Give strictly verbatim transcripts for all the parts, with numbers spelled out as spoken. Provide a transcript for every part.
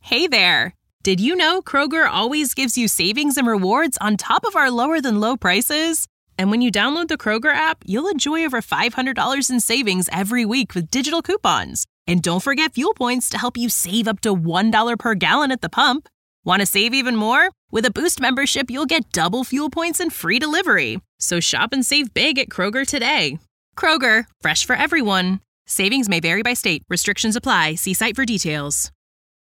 Hey there! Did you know Kroger always gives you savings and rewards on top of our lower-than-low prices? And when you download the Kroger app, you'll enjoy over five hundred dollars in savings every week with digital coupons. And don't forget fuel points to help you save up to one dollar per gallon at the pump. Want to save even more? With a Boost membership, you'll get double fuel points and free delivery. So shop and save big at Kroger today. Kroger, fresh for everyone. Savings may vary by state. Restrictions apply. See site for details.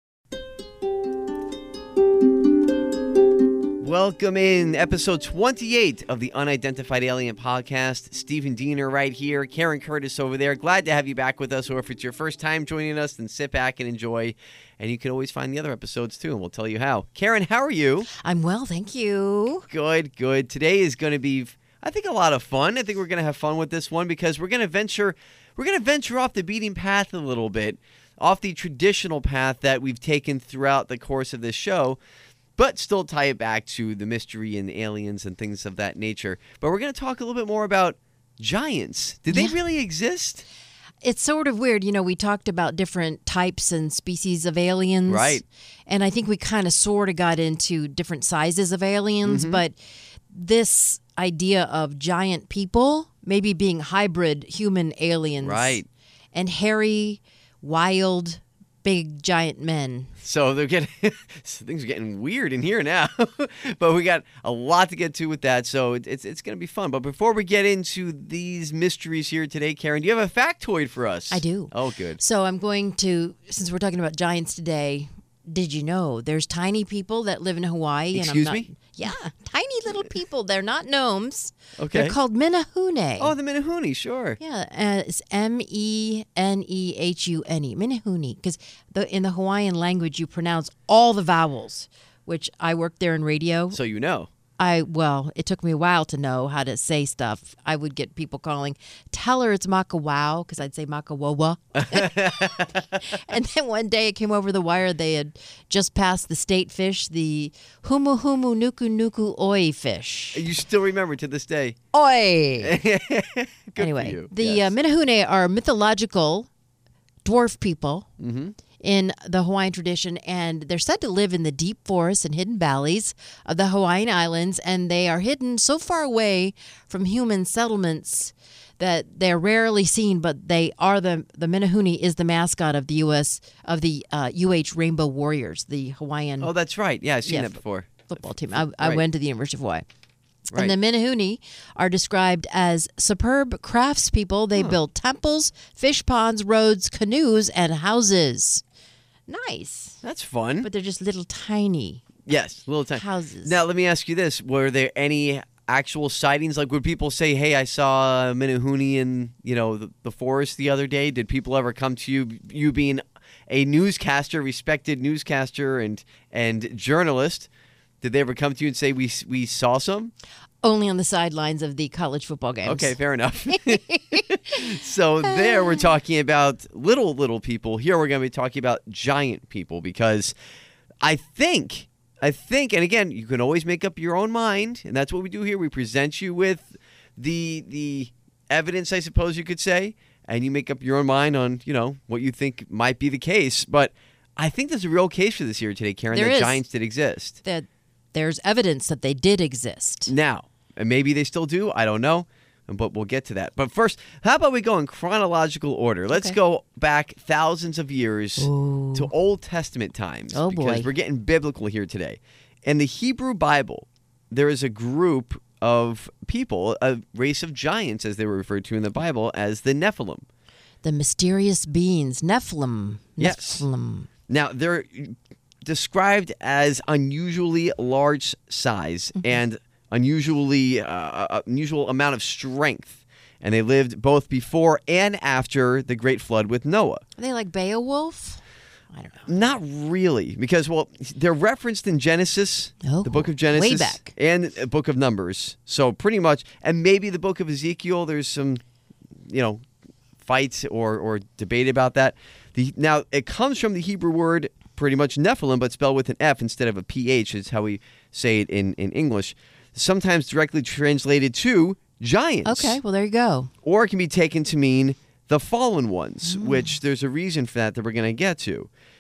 Welcome in episode twenty-eight of the Unidentified Alien Podcast. Stephen Diener right here, Karen Curtis over there. Glad to have you back with us, or if it's your first time joining us, then sit back and enjoy. And you can always find the other episodes too, and we'll tell you how. Karen, how are you? I'm well, thank you. Good, good. Today is going to be, I think, a lot of fun. I think we're going to have fun with this one because we're going to venture, we're going to venture off the beaten path a little bit, off the traditional path that we've taken throughout the course of this show, but still tie it back to the mystery and aliens and things of that nature. But we're going to talk a little bit more about giants. Did yeah. they really exist? It's sort of weird. You know, we talked about different types and species of aliens. Right. And I think we kind of sort of got into different sizes of aliens. Mm-hmm. But this idea of giant people maybe being hybrid human aliens. Right. And hairy, wild, big giant men. So they're getting things are getting weird in here now, but we got a lot to get to with that. So it, it's it's going to be fun. But before we get into these mysteries here today, Karen, do you have a factoid for us? I do. Oh, good. So I'm going to, since we're talking about giants today, did you know there's tiny people that live in Hawaii? Excuse and I'm not, me? Yeah, tiny little people. They're not gnomes. Okay. They're called Menehune. Oh, the Menehune, sure. Yeah, uh, it's M E N E H U N E, Menehune, because the, in the Hawaiian language you pronounce all the vowels, which I worked there in radio. So you know. I Well, it took me a while to know how to say stuff. I would get people calling, tell her it's Makawao, because I'd say Makawawa. And then one day it came over the wire, they had just passed the state fish, the Humu Humu Nuku Nuku Oi fish. You still remember to this day. Oi! Good anyway, for you. the Yes. uh, Menehune are mythological dwarf people. Mm-hmm. In the Hawaiian tradition, and they're said to live in the deep forests and hidden valleys of the Hawaiian Islands, and they are hidden so far away from human settlements that they're rarely seen, but they are the the Menehune is the mascot of the U S of the uh, U H Rainbow Warriors, the Hawaiian. Oh, that's right. Yeah, I've seen yeah, that before. Football team. I, I Right. went to the University of Hawaii. Right. And the Menehune are described as superb craftspeople. They Huh. build temples, fish ponds, roads, canoes, and houses. Nice. That's fun. But they're just little tiny Yes, little tiny houses. Now, let me ask you this: were there any actual sightings? Like, would people say, "Hey, I saw a Menehune in you know the, the forest the other day"? Did people ever come to you, you being a newscaster, respected newscaster and and journalist? Did they ever come to you and say, "We we saw some"? Only on the sidelines of the college football games. Okay, fair enough. So there we're talking about little, little people. Here we're going to be talking about giant people because I think, I think, and again, you can always make up your own mind, and that's what we do here. We present you with the the evidence, I suppose you could say, and you make up your own mind on, you know, what you think might be the case. But I think there's a real case for this here today, Karen, There that is. giants did exist. That there's evidence that they did exist. Now, and maybe they still do, I don't know, but we'll get to that. But first, how about we go in chronological order? Let's Okay. go back thousands of years Ooh. to Old Testament times. Oh, because boy. we're getting biblical here today. In the Hebrew Bible, there is a group of people, a race of giants, as they were referred to in the Bible, as the Nephilim. The mysterious beings, Nephilim. Yes. Nephilim. Now, they're described as unusually large size Mm-hmm. and unusually uh, unusual amount of strength. And they lived both before and after the Great Flood with Noah. Are they like Beowulf? I don't know. Not really, because, well, they're referenced in Genesis, Oh, the book of Genesis, way back. and the book of Numbers. So pretty much, and maybe the book of Ezekiel, there's some, you know, fights or, or debate about that. The, now, it comes from the Hebrew word pretty much Nephilim, but spelled with an F instead of a P H is how we say it in, in English. Sometimes directly translated to giants. Okay, well, there you go. Or it can be taken to mean the fallen ones, Mm. which there's a reason for that that we're going to get to.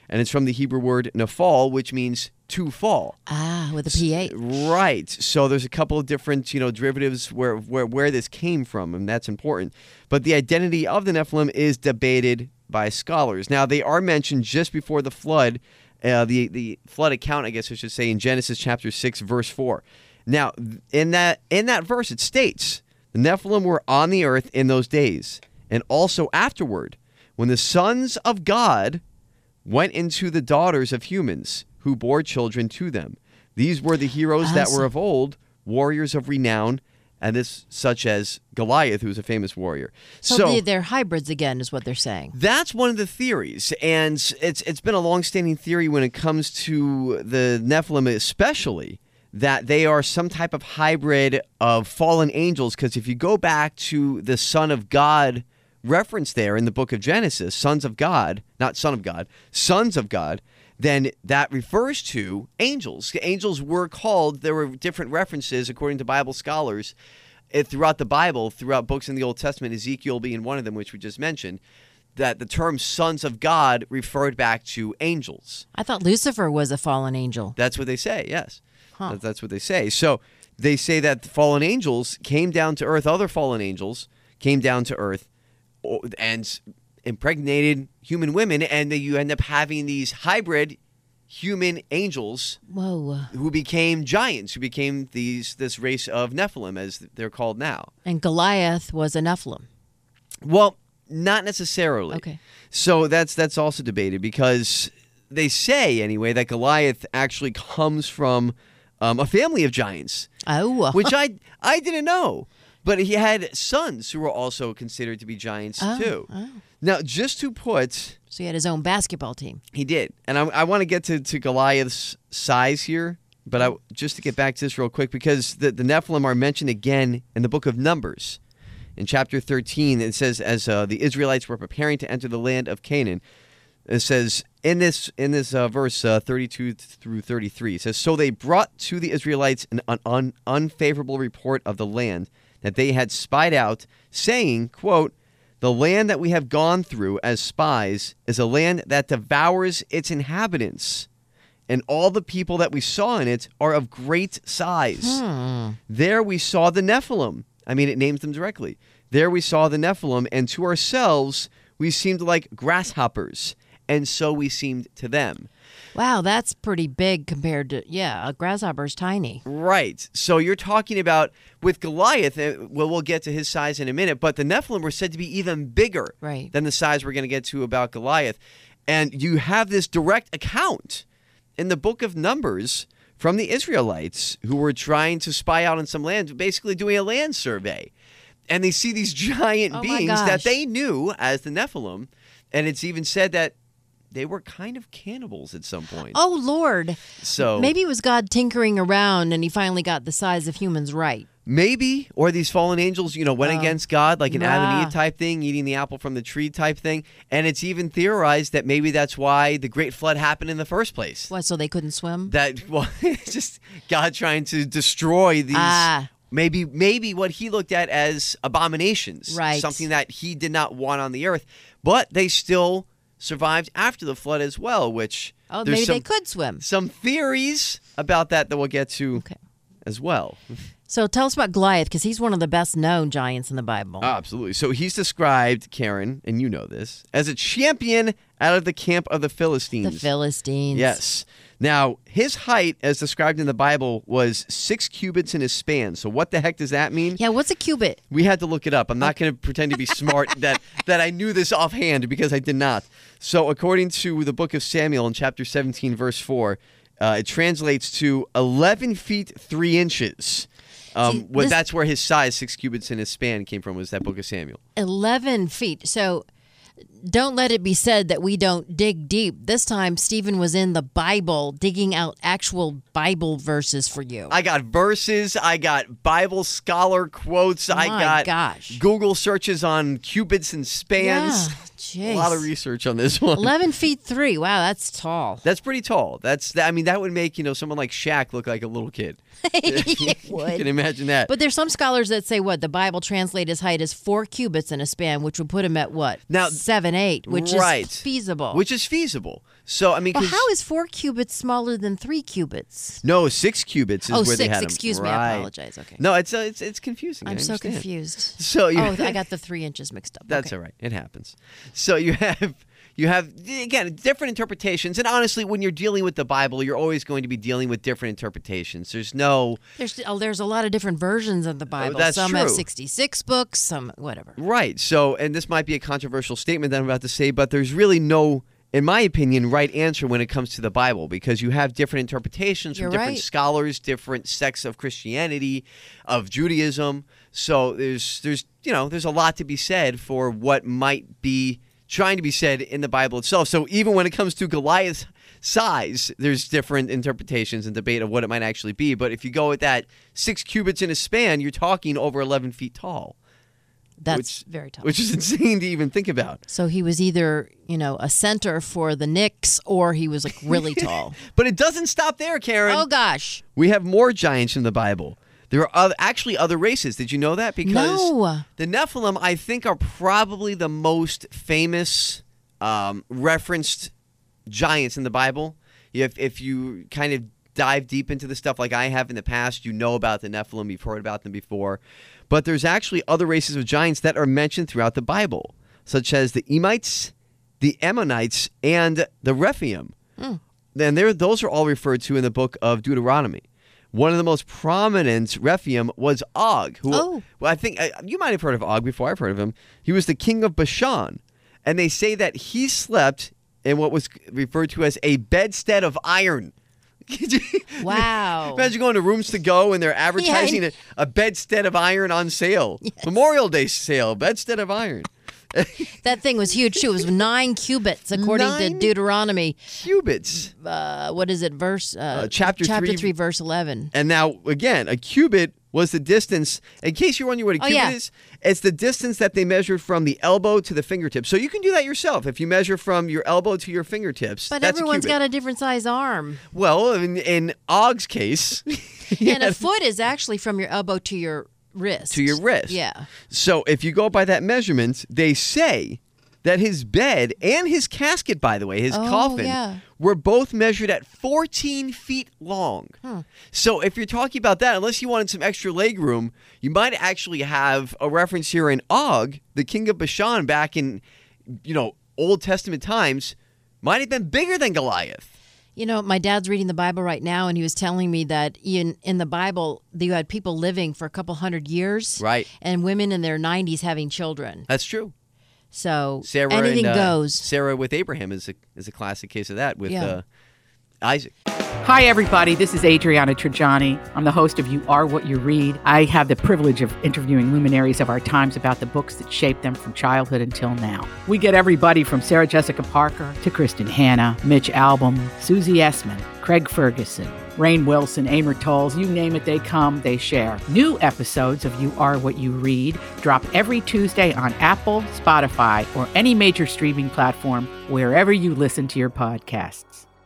and it's from the Hebrew word nafal, which means to fall. Ah, with a P H. Right. So there's a couple of different, you know, derivatives where, where where this came from, and that's important. But the identity of the Nephilim is debated by scholars. Now, they are mentioned just before the flood, uh, the the flood account, I guess I should say, in Genesis chapter six, verse four. Now, in that in that verse, it states, the Nephilim were on the earth in those days, and also afterward, when the sons of God went into the daughters of humans, who bore children to them. These were the heroes that were of old, warriors of renown, and this such as Goliath, who's a famous warrior. So, So, they, they're hybrids again, is what they're saying. that's one of the theories, and it's it's been a long-standing theory when it comes to the Nephilim especially, that they are some type of hybrid of fallen angels, because if you go back to the Son of God reference there in the book of Genesis, sons of God, not son of God, sons of God, then that refers to angels. Angels were called, there were different references according to Bible scholars eh, throughout the Bible, throughout books in the Old Testament, Ezekiel being one of them, which we just mentioned, that the term sons of God referred back to angels. I thought Lucifer was a fallen angel. That's what they say, yes. Huh. That- That's what they say. So they say that the fallen angels came down to earth, other fallen angels came down to earth o- and impregnated human women, and then you end up having these hybrid human angels Whoa. who became giants, who became these this race of Nephilim, as they're called now. And Goliath was a Nephilim. Well, not necessarily. Okay. So that's that's also debated, because they say, anyway, that Goliath actually comes from um, a family of giants, Oh. which I I didn't know. But he had sons who were also considered to be giants, Oh, too. oh. Now, just to put, So he had his own basketball team. he did. And I, I want to get to, to Goliath's size here, but I, just to get back to this real quick, because the, the Nephilim are mentioned again in the book of Numbers. In chapter thirteen, it says, as uh, the Israelites were preparing to enter the land of Canaan, it says, in this in this uh, verse uh, thirty-two through thirty-three, it says, so they brought to the Israelites an un- un- unfavorable report of the land that they had spied out, saying, quote, the land that we have gone through as spies is a land that devours its inhabitants, and all the people that we saw in it are of great size. Hmm. There we saw the Nephilim. I mean, it names them directly. There we saw the Nephilim, and to ourselves we seemed like grasshoppers, and so we seemed to them. Wow, that's pretty big compared to, yeah, a grasshopper's tiny. Right. So you're talking about with Goliath, uh, well, we'll get to his size in a minute, but the Nephilim were said to be even bigger Right. than the size we're going to get to about Goliath. And you have this direct account in the book of Numbers from the Israelites who were trying to spy out on some land, basically doing a land survey. And they see these giant Oh my beings gosh. that they knew as the Nephilim. And it's even said that they were kind of cannibals at some point. Oh, Lord. So Maybe it was God tinkering around and he finally got the size of humans right. maybe, or these fallen angels, you know, went Oh. against God, like an Adam and Yeah. Eve type thing, eating the apple from the tree type thing. And it's even theorized that maybe that's why the Great Flood happened in the first place. What, so they couldn't swim? That, well, it's just God trying to destroy these. Ah. Maybe, maybe what he looked at as abominations, Right. something that he did not want on the earth, but they still survived after the flood as well. Which Oh, there's maybe some, they could swim. some theories about that that we'll get to Okay. as well. So tell us about Goliath, because he's one of the best known giants in the Bible. Oh, absolutely. So he's described, Karen, and you know this, as a champion out of the camp of the Philistines. the Philistines. Yes. Now, his height, as described in the Bible, was six cubits in his span. So what the heck does that mean? Yeah, what's a cubit? We had to look it up. I'm not going to pretend to be smart that, that I knew this offhand, because I did not. So according to the book of Samuel in chapter seventeen, verse four, uh, it translates to eleven feet three inches. Um, See, well, this- that's where his size, six cubits in his span, came from, was that book of Samuel. eleven feet. So don't let it be said that we don't dig deep. This time, Stephen was in the Bible digging out actual Bible verses for you. I got verses. I got Bible scholar quotes. I My got gosh. Google searches on cubits and spans. Yeah, jeez. A lot of research on this one. eleven feet three. Wow, that's tall. That's pretty tall. That's I mean that would make, you know, someone like Shaq look like a little kid. It You would. can imagine that. But there's some scholars that say what the Bible translates his height as four cubits in a span, which would put him at what? Now- seven, eight, which Right. is feasible. Which is feasible. So, I mean, Well, 'cause- how is four cubits smaller than three cubits? no, six cubits is Oh, where they six. had 'em. Excuse me. I Right. apologize. Okay. No, it's uh, it's it's confusing. I I'm so understand. confused. So you Oh, I got the three inches mixed up. That's Okay. all right. It happens. So you have you have again different interpretations, and honestly, when you're dealing with the Bible, you're always going to be dealing with different interpretations. There's no There's oh, there's a lot of different versions of the Bible. that's some have true. sixty-six books, some whatever. right. So, and this might be a controversial statement that I'm about to say, but there's really no, in my opinion, right answer when it comes to the Bible because you have different interpretations You're from different right. scholars, different sects of Christianity, of Judaism. So there's there's you know there's a lot to be said for what might be trying to be said in the Bible itself. So even when it comes to Goliath's size, there's different interpretations and debate of what it might actually be. But if you go with that six cubits in a span, you're talking over eleven feet tall. That's which, very tall. Which is insane to even think about. So he was either, you know, a center for the Knicks or he was like really tall. But it doesn't stop there, Karen. Oh gosh. We have more giants in the Bible. There are other, actually other races. Did you know that? Because No. the Nephilim, I think, are probably the most famous um, referenced giants in the Bible. If if you kind of dive deep into the stuff like I have in the past, you know about the Nephilim. You've heard about them before. But there's actually other races of giants that are mentioned throughout the Bible, such as the Emites, the Ammonites, and the Rephaim. Mm. And they're- those are all referred to in the book of Deuteronomy. One of the most prominent Rephaim was Og. Who, Oh. well, I think uh, you might have heard of Og before. I've heard of him. He was the king of Bashan, and they say that he slept in what was referred to as a bedstead of iron. Wow. Imagine going to Rooms to Go and they're advertising Yeah. a, a bedstead of iron on sale. Yes. Memorial Day sale, bedstead of iron. That thing was huge too. It was nine cubits according to Nine? Deuteronomy. Cubits. Uh, what is it? Verse uh, Uh, chapter chapter three. three, verse eleven. And now, again, a cubit was the distance, in case you're wondering what a Oh, cubit yeah. is, it's the distance that they measured from the elbow to the fingertips. So you can do that yourself. If you measure from your elbow to your fingertips, But that's everyone's a cubit. got a different size arm. Well, in, in Og's case, he And a had- foot is actually from your elbow to your wrist. to your wrist. Yeah. So if you go by that measurement, they say that his bed and his casket, by the way, his Oh, coffin, yeah. were both measured at fourteen feet long. Hmm. So if you're talking about that, unless you wanted some extra leg room, you might actually have a reference here in Og, the king of Bashan back in, you know, Old Testament times, might have been bigger than Goliath. You know, my dad's reading the Bible right now, and he was telling me that in in the Bible, you had people living for a couple hundred years, Right. and women in their nineties having children. That's true. So Sarah anything and, uh, goes. Sarah with Abraham is a is a classic case of that with Yeah. uh, Isaac. Hi, everybody. This is Adriana Trajani. I'm the host of You Are What You Read. I have the privilege of interviewing luminaries of our times about the books that shaped them from childhood until now. We get everybody from Sarah Jessica Parker to Kristen Hanna, Mitch Albom, Susie Essman, Craig Ferguson, Rainn Wilson, Amor Tolls, you name it, they come, they share. New episodes of You Are What You Read drop every Tuesday on Apple, Spotify, or any major streaming platform wherever you listen to your podcasts.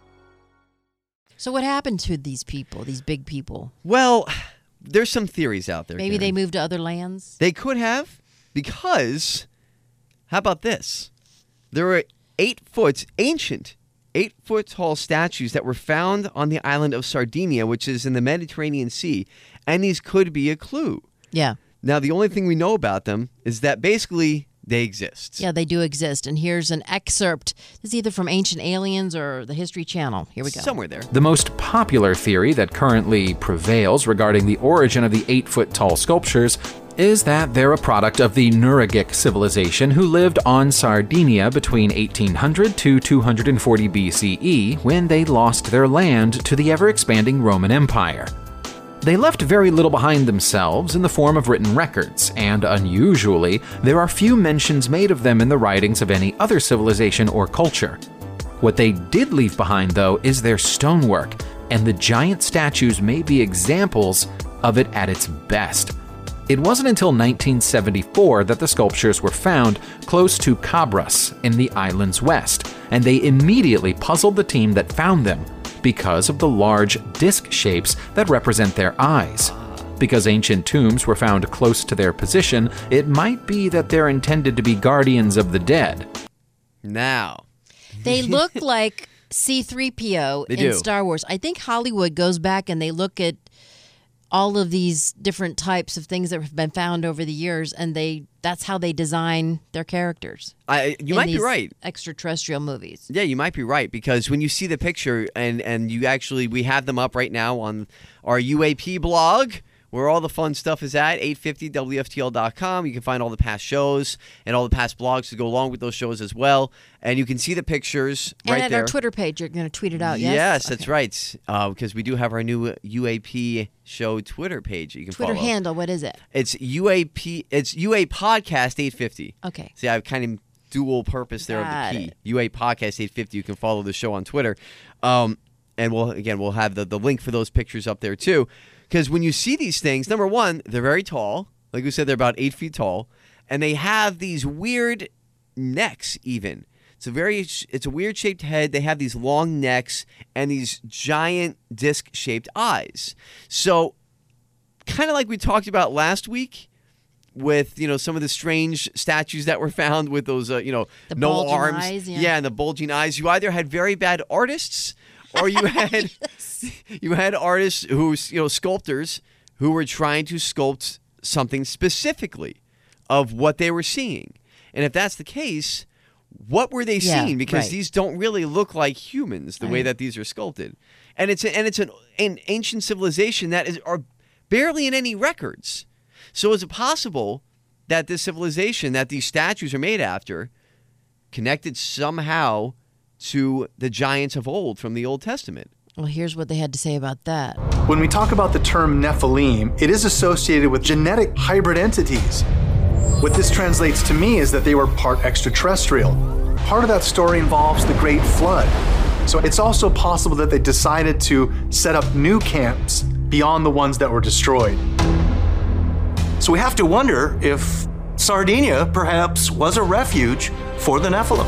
So what happened to these people, these big people? Well, there's some theories out there. Maybe they Karen. moved to other lands? They could have, because how about this? There were eight foot, ancient, eight foot tall statues that were found on the island of Sardinia, which is in the Mediterranean Sea, and these could be a clue. Yeah. Now, the only thing we know about them is that basically they exist. Yeah, they do exist. And here's an excerpt. This is either from Ancient Aliens or the History Channel. Here we go. Somewhere there. The most popular theory that currently prevails regarding the origin of the eight-foot-tall sculptures is that they're a product of the Nuragic civilization who lived on Sardinia between eighteen hundred to two hundred forty B C E when they lost their land to the ever-expanding Roman Empire. They left very little behind themselves in the form of written records, and unusually, there are few mentions made of them in the writings of any other civilization or culture. What they did leave behind, though, is their stonework, and the giant statues may be examples of it at its best. It wasn't until nineteen seventy-four that the sculptures were found close to Cabras in the island's west, and they immediately puzzled the team that found them because of the large disc shapes that represent their eyes. Because ancient tombs were found close to their position, it might be that they're intended to be guardians of the dead. Now, They look like C three P O They in do. Star Wars. I think Hollywood goes back and they look at all of these different types of things that have been found over the years, and they that's how they design their characters. I, you in might be these right. Extraterrestrial movies. Yeah, you might be right, because when you see the picture, and, and you actually, we have them up right now on our U A P blog, where all the fun stuff is at, eight fifty W F T L dot com. You can find all the past shows and all the past blogs to go along with those shows as well. And you can see the pictures And right at there. our Twitter page, you're going to tweet it out, yes? Yes, that's Okay. right. Uh, because we do have our new U A P show Twitter page that you can Twitter follow. handle, what is it? It's U A P. It's U A Podcast eight fifty. Okay. See, I've kind of dual purpose there Got of the P. it. U A Podcast eight fifty. You can follow the show on Twitter, um, and we'll again we'll have the the link for those pictures up there too. Because when you see these things, number one, they're very tall. Like we said, they're about eight feet tall, and they have these weird necks. Even it's a very it's a weird shaped head. They have these long necks and these giant disc shaped eyes. So, kind of like we talked about last week, with, you know, some of the strange statues that were found with those, uh, you know, The no bulging arms. eyes, yeah. and the bulging eyes. You either had very bad artists, or you had you had artists who, you know, sculptors who were trying to sculpt something specifically of what they were seeing. And if that's the case, what were they Yeah, seeing? Because right. these don't really look like humans the way Right. that these are sculpted. And it's a, and it's an, an ancient civilization that is are barely in any records. So is it possible that this civilization that these statues are made after connected somehow to the giants of old from the Old Testament? Well, here's what they had to say about that. When we talk about the term Nephilim, it is associated with genetic hybrid entities. What this translates to me is that they were part extraterrestrial. Part of that story involves the Great Flood. So it's also possible that they decided to set up new camps beyond the ones that were destroyed. So we have to wonder if Sardinia perhaps was a refuge for the Nephilim.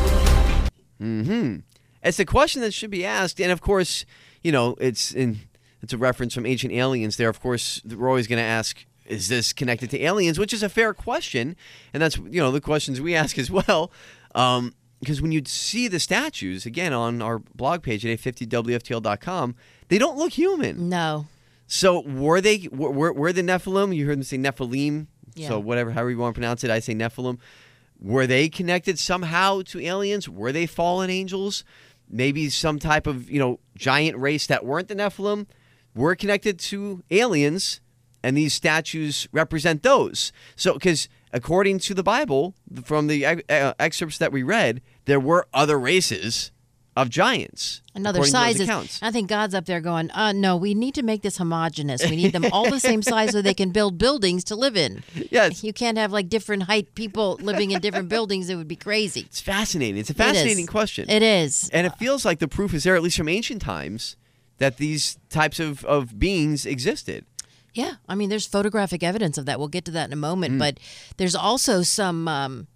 Mm-hmm. It's a question that should be asked, and of course, you know, it's in it's a reference from Ancient Aliens. There, of course, we're always going to ask, is this connected to aliens? Which is a fair question, and that's, you know, the questions we ask as well. Um, because when you see the statues again on our blog page at eight fifty W F T L dot com, they don't look human. No. So were they were, were the Nephilim? You heard them say Nephilim. Yeah. So whatever, however you want to pronounce it, I say Nephilim. Were they connected somehow to aliens? Were they fallen angels? Maybe some type of, you know, giant race that weren't the Nephilim were connected to aliens, and these statues represent those. So, because according to the Bible, from the uh, excerpts that we read, there were other races of giants. And other according to those sizes. accounts. I think God's up there going, uh, no, we need to make this homogenous. We need them all the same size so they can build buildings to live in. Yes. You can't have like different height people living in different buildings. It would be crazy. It's fascinating. It's a It is. fascinating question. It is. And it feels like the proof is there, at least from ancient times, that these types of, of beings existed. Yeah. I mean, there's photographic evidence of that. We'll get to that in a moment. But there's also some, um,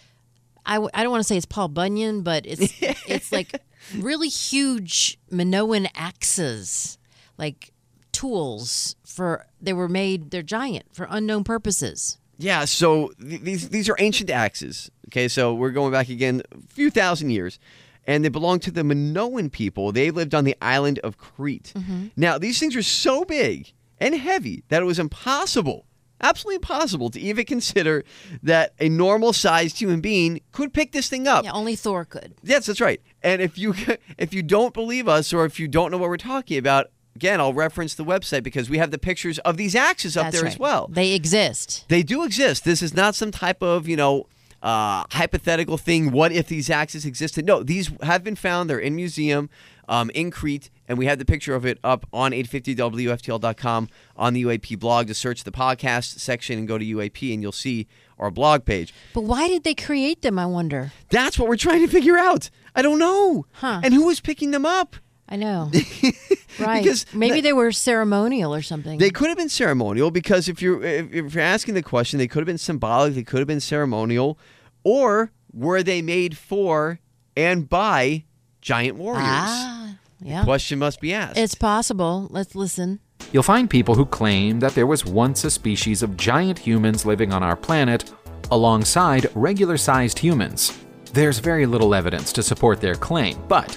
I, w- I don't want to say it's Paul Bunyan, but it's it's like really huge Minoan axes, like tools for, they were made, they're giant for unknown purposes. Yeah, so th- these these are ancient axes. Okay, so we're going back again a few thousand years, and they belong to the Minoan people. They lived on the island of Crete. Now, these things are so big and heavy that it was impossible, absolutely impossible, to even consider that a normal-sized human being could pick this thing up. Yeah, only Thor could. Yes, that's right. And if you if you don't believe us, or if you don't know what we're talking about, again, I'll reference the website because we have the pictures of these axes up That's there right. as well. They exist. They do exist. This is not some type of, you know, uh, hypothetical thing. What if these axes existed? No, these have been found. They're in museum um, in Crete, and we have the picture of it up on eight fifty W F T L dot com on the U A P blog. To search the podcast section and go to U A P, and you'll see our blog page. But why did they create them, I wonder? That's what we're trying to figure out. I don't know. Huh. And who was picking them up? I know. Right. Because Maybe that- they were ceremonial or something. They could have been ceremonial because if you're if, if you're asking the question, they could have been symbolic. They could have been ceremonial, or were they made for and by giant warriors? Ah, yeah. Question must be asked. It's possible. Let's listen. You'll find people who claim that there was once a species of giant humans living on our planet alongside regular-sized humans. There's very little evidence to support their claim, but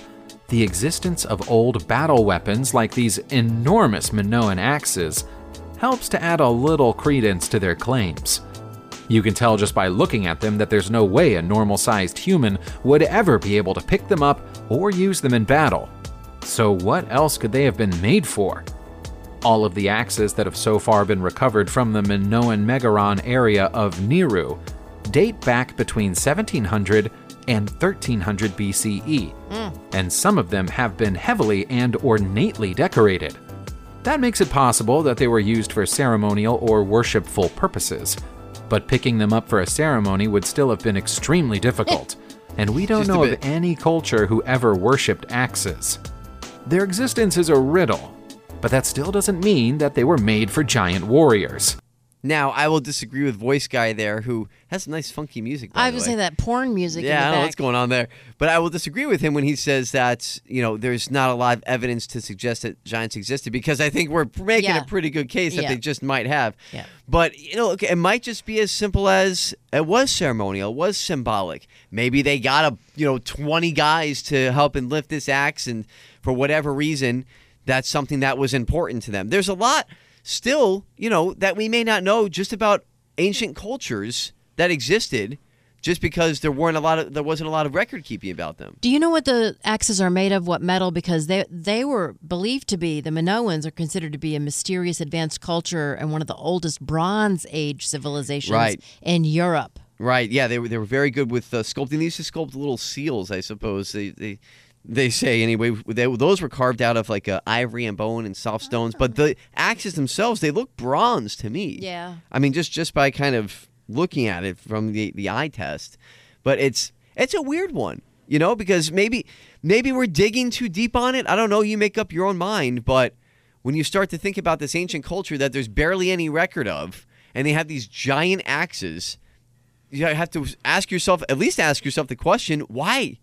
the existence of old battle weapons like these enormous Minoan axes helps to add a little credence to their claims. You can tell just by looking at them that there's no way a normal-sized human would ever be able to pick them up or use them in battle. So what else could they have been made for? All of the axes that have so far been recovered from the Minoan Megaron area of Niru date back between seventeen hundred and thirteen hundred B C E, mm. and some of them have been heavily and ornately decorated. That makes it possible that they were used for ceremonial or worshipful purposes, but picking them up for a ceremony would still have been extremely difficult, and we don't Just know a of bit. any culture who ever worshipped axes. Their existence is a riddle, but that still doesn't mean that they were made for giant warriors. Now, I will disagree with Voice Guy there, who has some nice funky music, by I the was way. saying that porn music Yeah, in the I don't know back. what's going on there. But I will disagree with him when he says that, you know, there's not a lot of evidence to suggest that giants existed, because I think we're making Yeah. a pretty good case that Yeah. they just might have. Yeah. But, you know, okay, it might just be as simple as it was ceremonial, it was symbolic. Maybe they got, a you know, twenty guys to help and lift this axe, and for whatever reason, that's something that was important to them. There's a lot still, you know, that we may not know just about ancient cultures that existed, just because there weren't a lot of there wasn't a lot of record keeping about them. Do you know what the axes are made of? What metal? Because they they were believed to be, the Minoans are considered to be a mysterious advanced culture and one of the oldest Bronze Age civilizations Right. in Europe. Right? Yeah, they were they were very good with uh, sculpting. They used to sculpt little seals, I suppose. They they they say anyway. They, those were carved out of like uh, ivory and bone and soft stones. But the axes themselves, they look bronze to me. Yeah. I mean, just just by kind of looking at it from the the eye test. But it's it's a weird one, you know, because maybe maybe we're digging too deep on it. I don't know. You make up your own mind. But when you start to think about this ancient culture that there's barely any record of, and they have these giant axes, you have to ask yourself, at least ask yourself the question, why?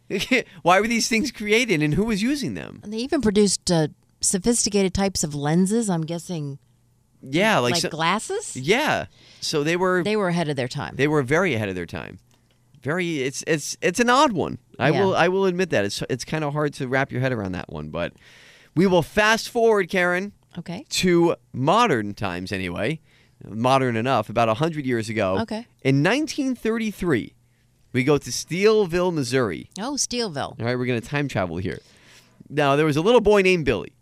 Why were these things created, and who was using them? And they even produced uh, sophisticated types of lenses, I'm guessing, Yeah, like, like so- glasses? yeah. So they were They were ahead of their time. they were very ahead of their time. Very, it's it's it's an odd one. I Yeah. will I will admit that it's it's kind of hard to wrap your head around that one. But we will fast forward, Karen, Okay. to modern times anyway, modern enough, about one hundred years ago. Okay. In nineteen thirty-three, we go to Steelville, Missouri. Oh, Steelville. All right, we're going to time travel here. Now, there was a little boy named Billy.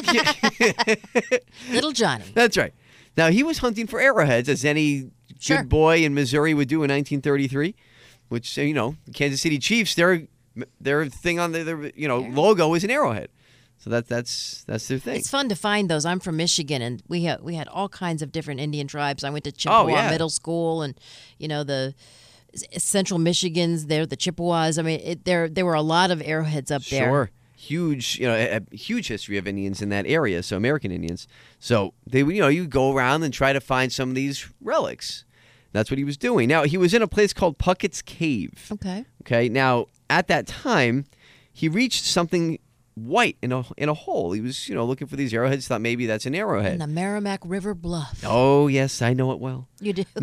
Little Johnny. That's right. Now, he was hunting for arrowheads, as any Sure. good boy in Missouri would do in nineteen thirty-three, which, you know, Kansas City Chiefs, their their thing on their, their you know, logo is an arrowhead. So that, that's that's their thing. It's fun to find those. I'm from Michigan, and we had we had all kinds of different Indian tribes. I went to Chippewa Oh, yeah. Middle School, and you know the s- Central Michigans. They're the Chippewas. I mean, it, there there were a lot of arrowheads up there. Sure. Huge, you know, a, a huge history of Indians in that area, so American Indians. So they would, you know, you go around and try to find some of these relics. That's what he was doing. Now, he was in a place called Puckett's Cave. Okay. Okay. Now, at that time, he reached something white in a in a hole. He was, you know, looking for these arrowheads. Thought maybe that's an arrowhead. In the Merrimack River Bluff. Oh yes, I know it well. You do.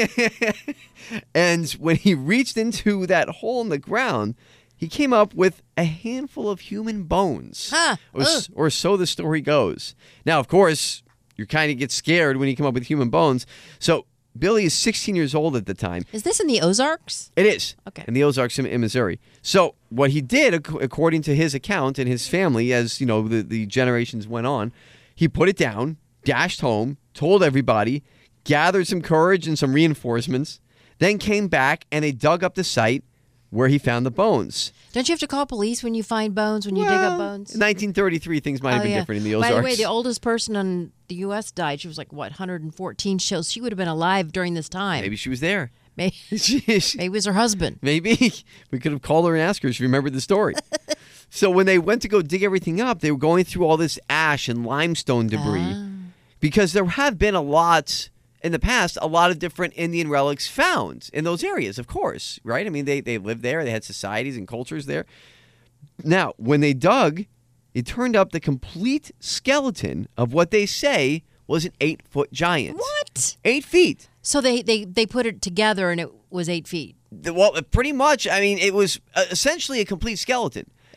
And when he reached into that hole in the ground, he came up with a handful of human bones. Huh. Or, s- Ugh. or so the story goes. Now, of course, you kind of get scared when you come up with human bones. So Billy is sixteen years old at the time. Is this in the Ozarks? It is. Okay. In the Ozarks in, in Missouri. So what he did, ac- according to his account and his family, as you know, the, the generations went on, he put it down, dashed home, told everybody, gathered some courage and some reinforcements, then came back and they dug up the site where he found the bones. Don't you have to call police when you find bones, when you dig up Well, bones? In nineteen thirty-three, things might have Oh, been yeah. different in the By Ozarks. the way, the oldest person in the U S died. She was like, what, one hundred fourteen? So she would have been alive during this time. Maybe she was there. Maybe, She- she- maybe it was her husband. Maybe we could have called her and asked her if she remembered the story. So when they went to go dig everything up, they were going through all this ash and limestone debris Ah. because there have been a lot in the past, a lot of different Indian relics found in those areas, of course, right? I mean, they, they lived there. They had societies and cultures there. Now, when they dug, it turned up the complete skeleton of what they say was an eight-foot giant. What? Eight feet. So they, they, they put it together and it was eight feet. The- Well, pretty much. I mean, it was uh, essentially a complete skeleton.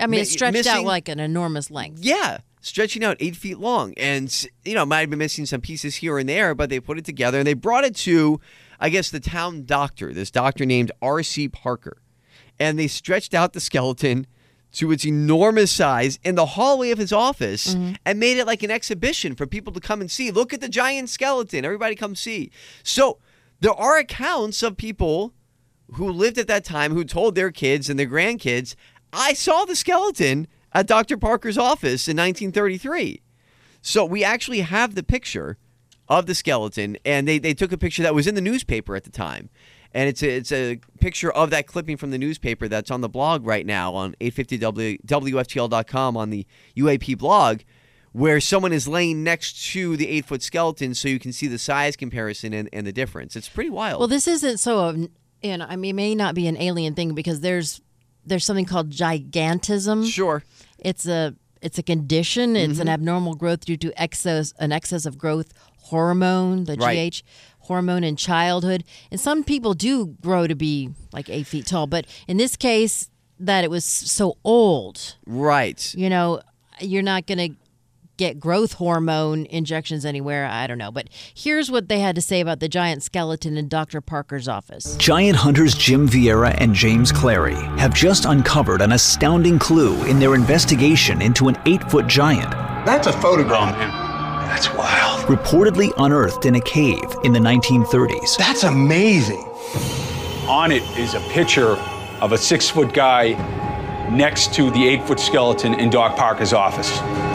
I mean, mi- it's stretched missing, out like an enormous length. Yeah, stretching out eight feet long. And, you know, might have been missing some pieces here and there, but they put it together and they brought it to, I guess, the town doctor, this doctor named R C Parker. And they stretched out the skeleton to its enormous size in the hallway of his office mm-hmm. and made it like an exhibition for people to come and see. Look at the giant skeleton. Everybody come see. So there are accounts of people who lived at that time who told their kids and their grandkids, I saw the skeleton at Doctor Parker's office in nineteen thirty-three. So we actually have the picture of the skeleton, and they, they took a picture that was in the newspaper at the time. And it's a, it's a picture of that clipping from the newspaper that's on the blog right now on eight fifty W F T L dot com on the U A P blog, where someone is laying next to the eight-foot skeleton so you can see the size comparison and, and the difference. It's pretty wild. Well, this isn't so, um, you know, I mean, it may not be an alien thing because there's there's something called gigantism. Sure. It's a it's a condition. It's mm-hmm. an abnormal growth due to excess an excess of growth hormone, the right. G H hormone in childhood. And some people do grow to be like eight feet tall. But in this case, that it was so old. Right. You know, you're not going to get growth hormone injections anywhere. I don't know. But here's what they had to say about the giant skeleton in Doctor Parker's office. Giant hunters Jim Vieira and James Clary have just uncovered an astounding clue in their investigation into an eight-foot giant. That's a photograph. That's wild. Reportedly unearthed in a cave in the nineteen thirties. That's amazing. On it is a picture of a six-foot guy next to the eight-foot skeleton in Doc Parker's office.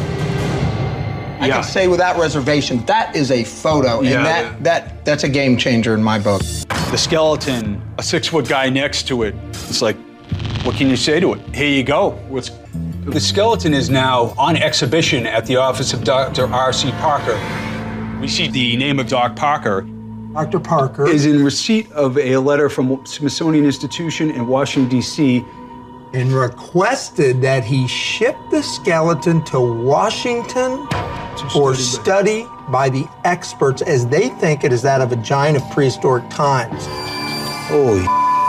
I yeah. can say without reservation, that is a photo, and yeah. that, that that's a game changer in my book. The skeleton, a six-foot guy next to it. It's like, what can you say to it? Here you go. What's, the skeleton is now on exhibition at the office of Doctor R C Parker. We see the name of Doc Parker. Doctor Parker is in receipt of a letter from Smithsonian Institution in Washington, D C, and requested that he ship the skeleton to Washington for study by the experts, as they think it is that of a giant of prehistoric times. Holy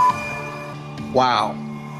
wow.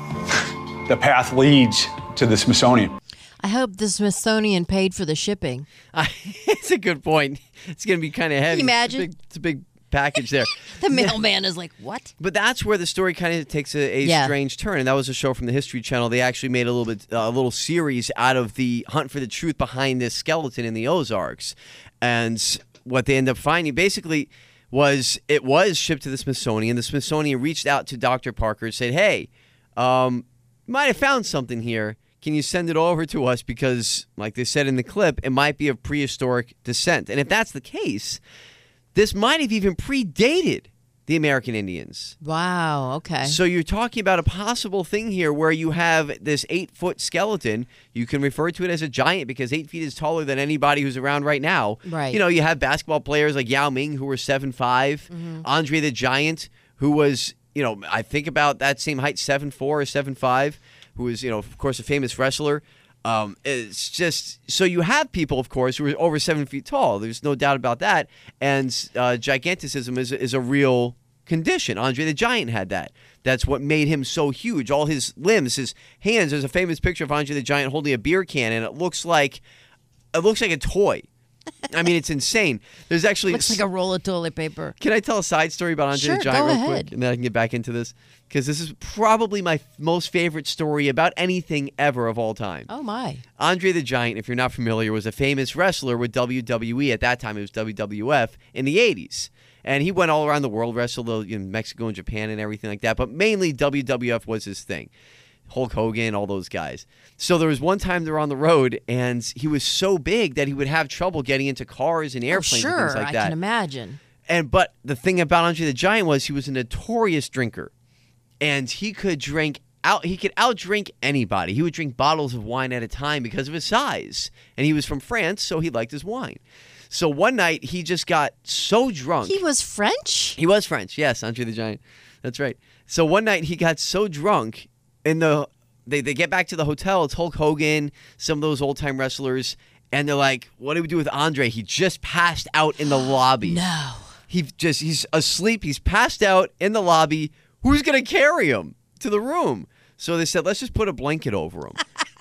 The path leads to the Smithsonian. I hope the Smithsonian paid for the shipping. Uh, it's a good point. It's going to be kind of heavy. Can you imagine? It's a big, it's a big package there. The mailman is like, what? But that's where the story kind of takes a, a yeah. strange turn. And that was a show from the History Channel. They actually made a little bit, uh, a little series out of the hunt for the truth behind this skeleton in the Ozarks. And what they end up finding basically was it was shipped to the Smithsonian. The Smithsonian reached out to Doctor Parker and said, hey, um, you might have found something here. Can you send it over to us? Because, like they said in the clip, it might be of prehistoric descent. And if that's the case, this might have even predated the American Indians. Wow, okay. So you're talking about a possible thing here where you have this eight-foot skeleton. You can refer to it as a giant because eight feet is taller than anybody who's around right now. Right. You know, you have basketball players like Yao Ming who were seven five, mm-hmm. Andre the Giant who was, you know, I think about that same height, seven four or seven five, who is, you know, of course, a famous wrestler. Um, it's just, so you have people, of course, who are over seven feet tall. There's no doubt about that. And uh, giganticism is, is a real condition. Andre the Giant had that. That's what made him so huge. All his limbs, his hands. There's a famous picture of Andre the Giant holding a beer can, and it looks like it looks like a toy. I mean, it's insane. There's actually looks like a roll of toilet paper. Can I tell a side story about Andre sure, the Giant go real ahead. quick, and then I can get back into this? Because this is probably my f- most favorite story about anything ever of all time. Oh my! Andre the Giant, if you're not familiar, was a famous wrestler with W W E. At that time, it was W W F in the eighties. And he went all around the world, wrestled in Mexico and Japan and everything like that. But mainly W W F was his thing. Hulk Hogan, all those guys. So there was one time they were on the road, and he was so big that he would have trouble getting into cars and airplanes oh, sure, and things like I that. I can imagine. And but the thing about Andre the Giant was he was a notorious drinker, and he could drink out. He could outdrink anybody. He would drink bottles of wine at a time because of his size, and he was from France, so he liked his wine. So one night he just got so drunk. He was French? He was French, yes, Andre the Giant. That's right. So one night he got so drunk. In the they, they get back to the hotel. It's Hulk Hogan, some of those old-time wrestlers, and they're like, what do we do with Andre? He just passed out in the lobby. No. He just he's asleep. He's passed out in the lobby. Who's going to carry him to the room? So they said, let's just put a blanket over him.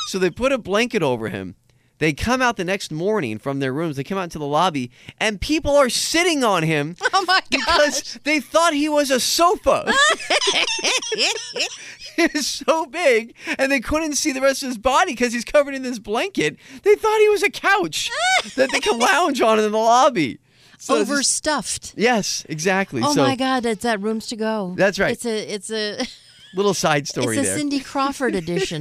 So they put a blanket over him. They come out the next morning from their rooms. They come out into the lobby, and people are sitting on him. Oh, my gosh. Because they thought he was a sofa. It is so big, and they couldn't see the rest of his body because he's covered in this blanket. They thought he was a couch that they could lounge on in the lobby. So this- Overstuffed. yes, exactly. Oh so, my God, it's at Rooms to Go. That's right. It's a it's a Little side story it's a there. Cindy Crawford edition.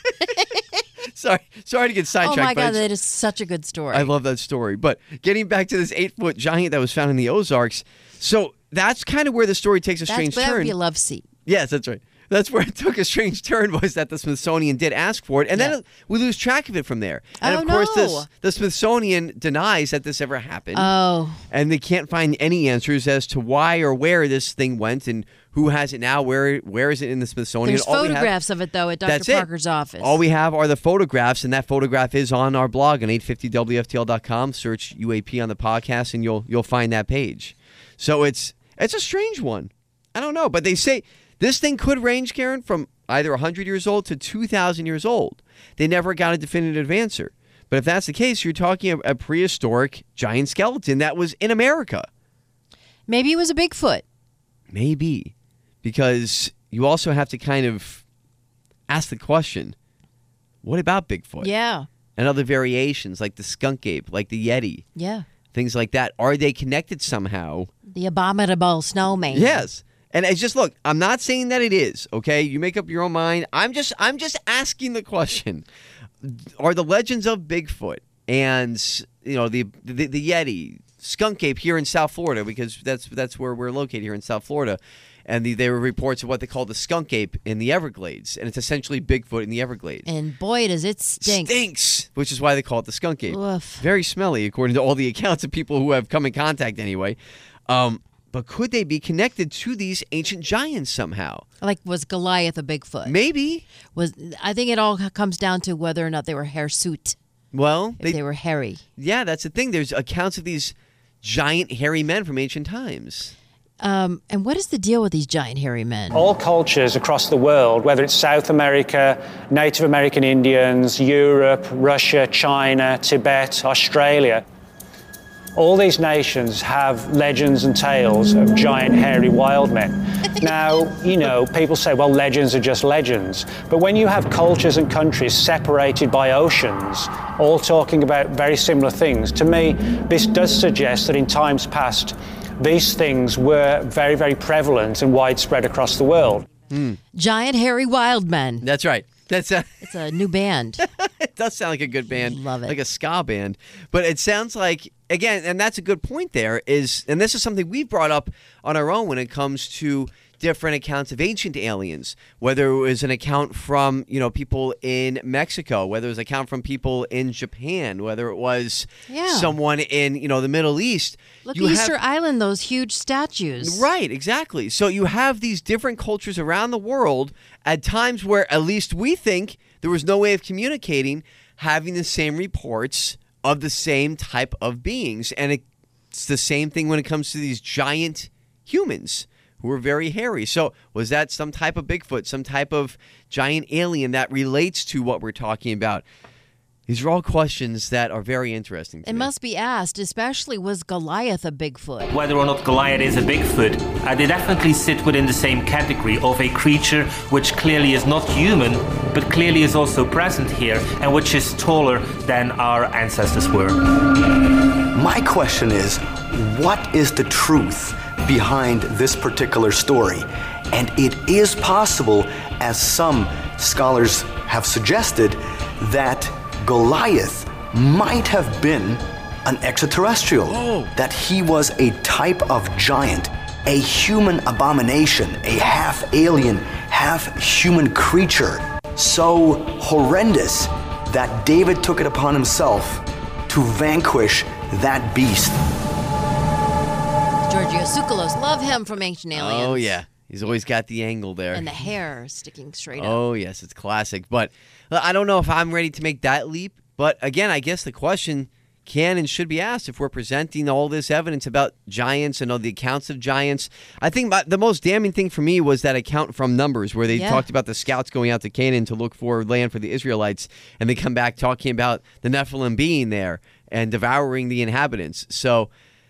sorry, sorry to get Oh sidetracked. my but God, it's- that is such a good story. I love that story. But getting back to this eight-foot giant that was found in the Ozarks, so that's kind of where the story takes a That's, strange but that would turn. be a love seat. Yes, that's right. That's where it took a strange turn, was that the Smithsonian did ask for it, and Yeah. then we lose track of it from there. And Oh, of course, no. this, the Smithsonian denies that this ever happened, Oh, and they can't find any answers as to why or where this thing went and who has it now. Where where is it in the Smithsonian? there's All we have- photographs of it though at That's Doctor it. Parker's office. All we have are the photographs, and that photograph is on our blog on eight fifty W F T L dot com. Search U A P on the podcast, and you'll you'll find that page. So it's it's a strange one. I don't know, but they say this thing could range, Karen, from either one hundred years old to two thousand years old. They never got a definitive answer. But if that's the case, you're talking a, a prehistoric giant skeleton that was in America. Maybe it was a Bigfoot. Maybe. Because you also have to kind of ask the question, what about Bigfoot? Yeah, And other variations like the skunk ape, like the Yeti, yeah. things like that. Are they connected somehow? The abominable snowman. Yes. And it's just, look, I'm not saying that it is, okay? You make up your own mind. I'm just I'm just asking the question. Are the legends of Bigfoot and, you know, the the, the Yeti, skunk ape here in South Florida, because that's that's where we're located here in South Florida, and the, there were reports of what they call the skunk ape in the Everglades, and it's essentially Bigfoot in the Everglades. And boy, does it stink. Stinks, which is why they call it the skunk ape. Oof. Very smelly, according to all the accounts of people who have come in contact anyway. Um, but could they be connected to these ancient giants somehow? Like, was Goliath a Bigfoot? Maybe. Was I think it all comes down to whether or not they were hirsute. Well, If they, were hairy. yeah, that's the thing. There's accounts of these giant hairy men from ancient times. Um, and what is the deal with these giant hairy men? All cultures across the world, whether it's South America, Native American Indians, Europe, Russia, China, Tibet, Australia, all these nations have legends and tales of giant hairy wild men. Now, you know, people say, well, legends are just legends. But when you have cultures and countries separated by oceans, all talking about very similar things, to me, this does suggest that in times past, these things were very, very prevalent and widespread across the world. Mm. Giant hairy wild men. That's right. That's a, It's a new band. it does sound like a good band. Love it. Like a ska band. But it sounds like, again, and that's a good point there, is, and this is something we've brought up on our own when it comes to different accounts of ancient aliens, whether it was an account from, you know, people in Mexico, whether it was an account from people in Japan, whether it was Yeah. someone in, you know, the Middle East. Look, You Easter have- Island, those huge statues. Right, exactly. So you have these different cultures around the world at times where at least we think there was no way of communicating, having the same reports of the same type of beings. And it's the same thing when it comes to these giant humans who are very hairy. So was that some type of Bigfoot, some type of giant alien that relates to what we're talking about? These are all questions that are very interesting to It me. must be asked, especially, was Goliath a Bigfoot? Whether or not Goliath is a Bigfoot, uh, they definitely sit within the same category of a creature which clearly is not human, but clearly is also present here, and which is taller than our ancestors were. My question is, what is the truth behind this particular story? And it is possible, as some scholars have suggested, that Goliath might have been an extraterrestrial, oh. that he was a type of giant, a human abomination, a half alien, half human creature, so horrendous that David took it upon himself to vanquish that beast. Giorgio Tsoukalos, love him from Ancient Aliens. Oh, yeah. He's always got the angle there. And the hair sticking straight up. Oh, yes, it's classic. But uh, I don't know if I'm ready to make that leap. But again, I guess the question, can and should be asked if we're presenting all this evidence about giants and all the accounts of giants. I think my, the most damning thing for me was that account from Numbers where they Yeah. talked about the scouts going out to Canaan to look for land for the Israelites, and they come back talking about the Nephilim being there and devouring the inhabitants. So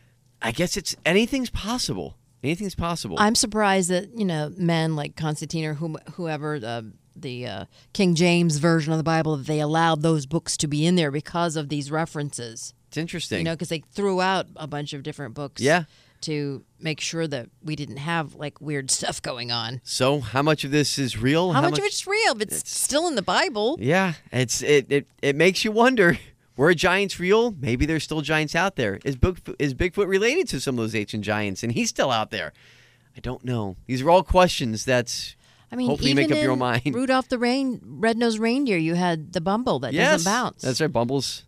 I guess it's anything's possible. Anything's possible. I'm surprised that, you know, men like Constantine or whom, whoever, uh, the uh, King James version of the Bible, that they allowed those books to be in there because of these references. It's interesting. You know, because they threw out a bunch of different books Yeah. to make sure that we didn't have, like, weird stuff going on. So how much of this is real? How, much, of it's real? If it's, still in the Bible. Yeah, it's it, it it makes you wonder. Were giants real? Maybe there's still giants out there. Is Bigfoot, is Bigfoot related to some of those ancient giants, and he's still out there? I don't know. These are all questions that I mean, hopefully even make up your in own mind. Rudolph the Rain, Red-Nosed Reindeer, you had the Bumble that Yes, doesn't bounce. that's right. Bumbles,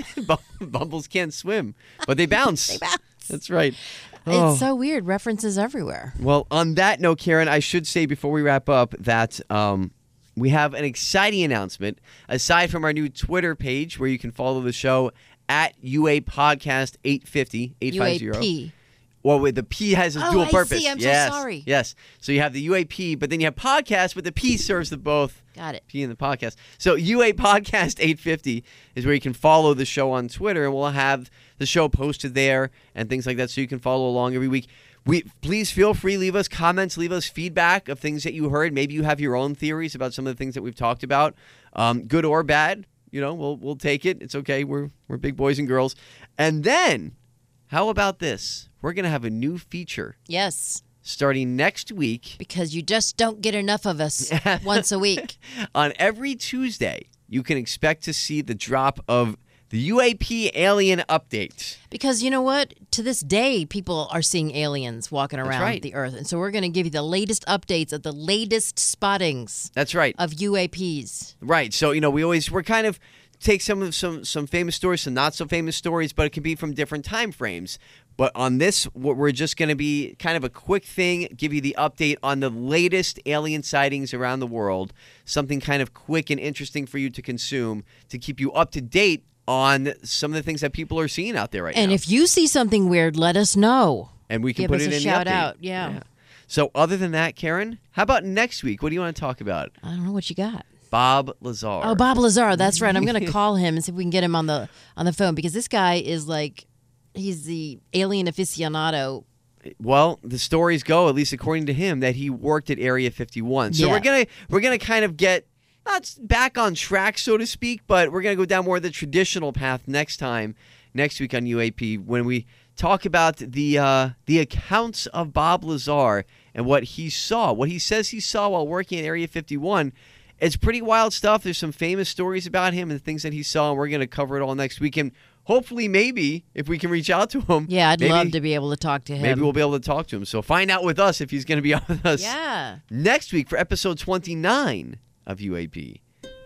Bumbles can't swim, but they bounce. They bounce. That's right. Oh. It's so weird. References everywhere. Well, on that note, Karen, I should say before we wrap up that um, we have an exciting announcement. Aside from our new Twitter page where you can follow the show at U A Podcast eight fifty, eight fifty. U A P. Well, with the P has a Oh, dual I purpose. see. I'm so yes. sorry. Yes. So you have the U A P, but then you have podcast, but the P serves the both. Got it. P and the podcast. So U A Podcast eight fifty is where you can follow the show on Twitter, and we'll have the show posted there and things like that, so you can follow along every week. We please feel free, leave us comments, leave us feedback of things that you heard. Maybe you have your own theories about some of the things that we've talked about, um, good or bad. You know, we'll we'll take it. It's okay. We're we're big boys and girls. And then, how about this? We're gonna have a new feature. Yes. Starting next week. Because you just don't get enough of us once a week. On every Tuesday, you can expect to see the drop of the U A P alien update. Because you know what? To this day, people are seeing aliens walking That's around right. the Earth. And so we're going to give you the latest updates of the latest spottings That's right. of U A Ps. Right. So, you know, we always, we're kind of take some of some some famous stories, some not so famous stories, but it can be from different time frames. But on this, what we're just going to be kind of a quick thing, give you the update on the latest alien sightings around the world, something kind of quick and interesting for you to consume to keep you up to date on some of the things that people are seeing out there right And now. if you see something weird, let us know. And we can Give put us it a in shout the update. out. Yeah. So other than that, Karen, how about next week? What do you want to talk about? I don't know what you got. Bob Lazar. Oh, Bob Lazar. That's right. I'm going to call him and see if we can get him on the on the phone because this guy is like, he's the alien aficionado. Well, the stories go, at least according to him, that he worked at Area fifty-one. So Yeah. we're gonna we're gonna kind of get not back on track, so to speak, but we're gonna go down more of the traditional path next time, next week on U A P, when we talk about the uh, the accounts of Bob Lazar and what he saw, what he says he saw while working at Area fifty-one. It's pretty wild stuff. There's some famous stories about him and the things that he saw, and we're gonna cover it all next week. And hopefully, maybe if we can reach out to him, Yeah, I'd maybe, love to be able to talk to him. Maybe we'll be able to talk to him. So find out with us if he's going to be on with us Yeah. next week for episode twenty-nine of U A P.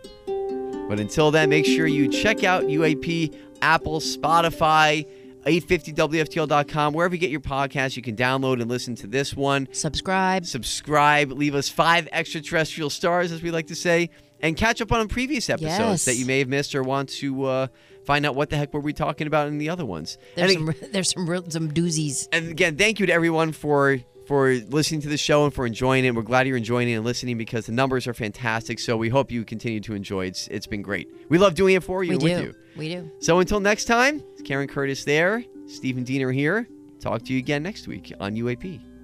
But until then, make sure you check out U A P, Apple, Spotify, eight fifty W F T L dot com. Wherever you get your podcasts, you can download and listen to this one. Subscribe. Subscribe. Leave us five extraterrestrial stars, as we like to say, and catch up on previous episodes Yes. that you may have missed or want to uh, find out what the heck were we talking about in the other ones. There's And some there's some real, some doozies. And again, thank you to everyone for for listening to the show and for enjoying it. We're glad you're enjoying it and listening because the numbers are fantastic. So we hope you continue to enjoy it. It's, it's been great. We love doing it for you We and do. with you. We do. So until next time, it's Karen Curtis there, Stephen Diener here. Talk to you again next week on U A P.